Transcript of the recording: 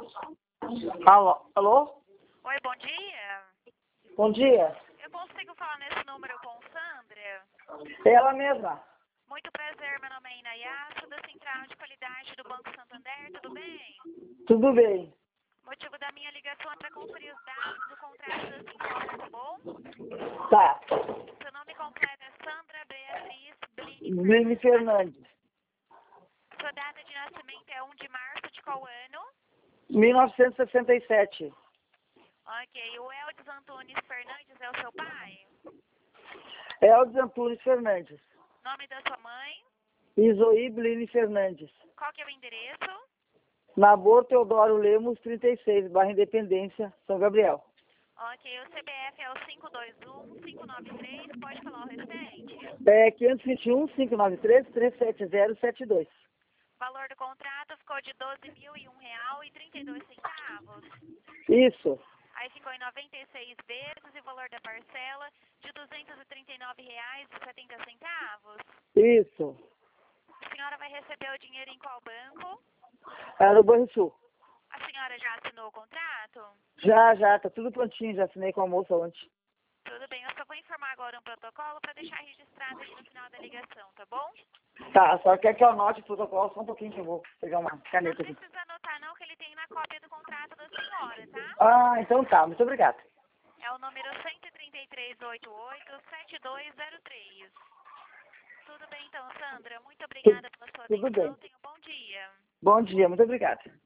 Alô? Alô? Oi, bom dia. Bom dia. Eu consigo falar nesse número com Sandra? Ela mesma. Muito prazer, meu nome é Inayá, sou da Central de Qualidade do Banco Santander, tudo bem? Tudo bem. O motivo da minha ligação é para conferir os dados do contrato da senhora, tá bom? Tá. Seu nome completo é Sandra Beatriz Blini Blini Fernandes. Fernandes. Sua data de nascimento é 1 de março de qual ano? 1967. Ok, o Eldes Antunes Fernandes é o seu pai? Eldes Antunes Fernandes. Nome da sua mãe? Isoí Blini Fernandes. Qual que é o endereço? Nabor Teodoro Lemos, 36, Bairro Independência, São Gabriel. Ok, o CPF é o 521-593, pode falar o restante? É 521-593-37072. Valor do contrato ficou de R$ 12.001,32. Isso. Aí ficou em 96 vezes e o valor da parcela de R$ 239,70. Isso. A senhora vai receber o dinheiro em qual banco? Era o Banrisul. A senhora já assinou o contrato? Já, tá tudo prontinho, já assinei com a moça ontem. Tudo bem, eu só vou informar agora um protocolo para deixar registrado aqui no final da ligação, tá bom? Tá, só quer que eu anote o protocolo só um pouquinho que eu vou pegar uma Não caneta aqui. precisa anotar não, que ele tem na cópia do contrato da senhora, tá? Ah, então tá, muito obrigado. É o número 13388-7203. Tudo bem então, Sandra. Muito obrigada pela sua Tudo bem. atenção. Tenha um bom dia. Bom dia, muito obrigado.